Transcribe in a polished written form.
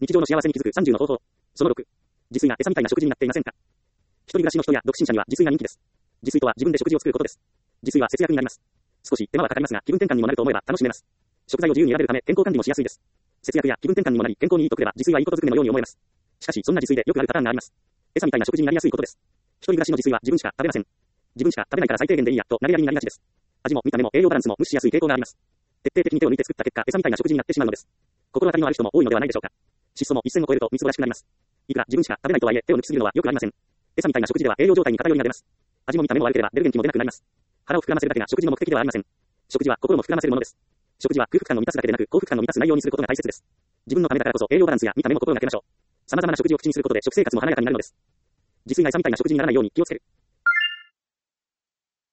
日常の幸せに気づく30の方法。その6。自炊が餌みたいな食事になっていませんか？一人暮らしの人や独身者には自炊が人気です。自炊とは自分で食事を作ることです。自炊は節約になります。少し手間はかかりますが、気分転換にもなると思えば楽しめます。食材を自由に選べるため健康管理もしやすいです。節約や気分転換にもなり健康にいいとくれば自炊はいいことずくめのように思えます。しかしそんな自炊でよくあるパターンがあります。餌みたいな食事になりやすいことです。一人暮らしの自炊は自分しか食べません。自分しか食べないから最低限でいいやと慣れやりになりがちです。味も見た目も栄養バランスも無視しやすい傾向があります。徹底的に手を抜いて作った結果、餌みたいな食事になってしまうのです。心当たりのある人も多いのではないでしょうか。質素も一線を越えるとみすぼらしくなります。いくら自分しか食べないとはいえ手を抜きすぎるのはよくありません。餌みたいな食事では栄養状態に偏りが出ます。味も見た目も悪ければ出る元気も出なくなります。腹を膨らませるだけが食事の目的ではありません。食事は心も膨らませるものです。食事は空腹感を満たすだけでなく幸福感を満たす内容にすることが大切です。自分のためだからこそ栄養バランスや見た目も心がけましょう。様々な食事を口にすることで食生活も華やかになるのです。自炊が餌みたいな食事にならないように気をつける。